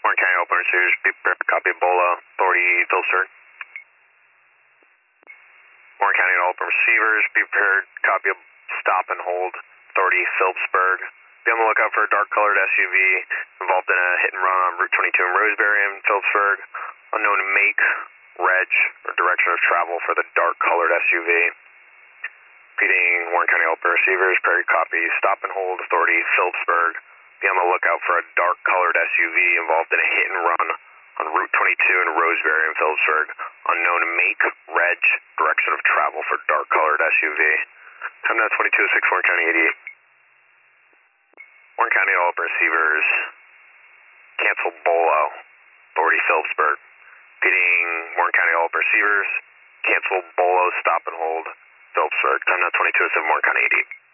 Warren County Open Receivers, be prepared, copy Ebola, authority Phillipsburg. Warren County Open Receivers, be prepared, copy stop and hold, authority Phillipsburg. Be on the lookout for a dark-colored SUV involved in a hit and run on Route 22 in Roseberry in Phillipsburg. Unknown make, reg, or direction of travel for the dark-colored SUV. Repeating, Warren County Open Receivers, prairie copy, stop and hold, authority Phillipsburg. Be on the lookout for a dark-colored SUV involved in a hit and run on Route 22 in Roseberry in Phillipsburg. Unknown make, reg, direction of travel for dark-colored SUV. Time now 2206, Warren County 88. Warren County Open Receivers, cancel Bolo, authority Phillipsburg. Repeating, Warren County Open Receivers, cancel Bolo, stop and hold, Phillipsburg. Time now 2207, Warren County 88.